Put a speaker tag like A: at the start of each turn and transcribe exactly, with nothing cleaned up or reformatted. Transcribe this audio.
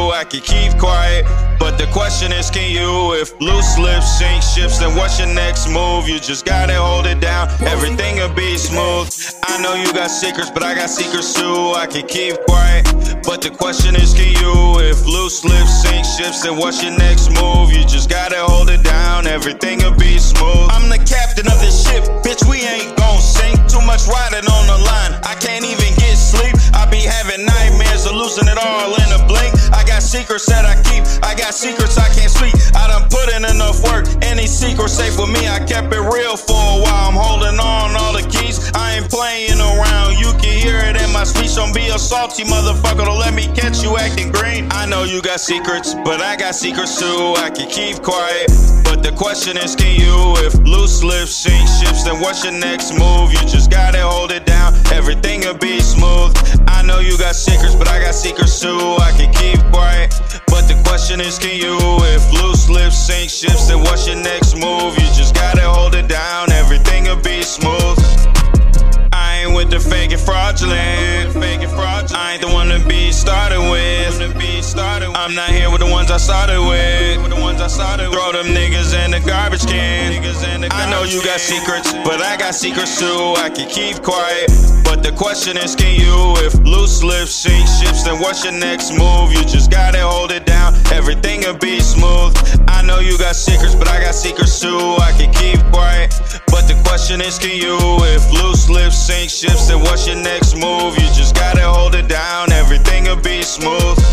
A: true, I can keep quiet. But the question is, can you? If loose lips sink ships, then what's your next move? You just gotta hold it down, everything will be smooth. I know you got secrets, but I got secrets too, I can keep quiet. But the question is, can you? If loose lips sink ships, then what's your next move? You just gotta hold it down, everything will be smooth. I'm the captain of this ship, bitch, we ain't gon' sink. Too much riding on the line, I can't even get sleep. I be having nightmares of losing it all in a blink. I got secrets that I keep, I got secrets I can't speak. I done put in enough work, any secret safe with me. I kept it real for a while, I'm holding on all the keys. I ain't playing around, you can hear it in my speech. Don't be a salty motherfucker, don't let me catch you acting green. I know you got secrets, but I got secrets too, I can keep quiet. But the question is, can you? If loose lips sink ships, then what's your next move? You just gotta hold it down, everything will be smooth. I know you got secrets, but I got secrets too, I can keep quiet. But the question is, can you? If loose lips sink ships, then what's your next move? You just gotta hold it down, everything will be smooth. I ain't with the fake and fraudulent, fake and fraudulent. I ain't the one to be started with. I'm not here with the ones I started with. Throw them niggas in the garbage can. I know you got secrets, but I got secrets too, I can keep quiet. But the question is, can you? If loose lips sink ships, then what's your next move? You just gotta hold it down, everything will be smooth. I know you got secrets, but I got secrets too, I can keep quiet. But the question is, can you? If loose lips sink ships, then what's your next move? You just gotta hold it down, everything will be smooth.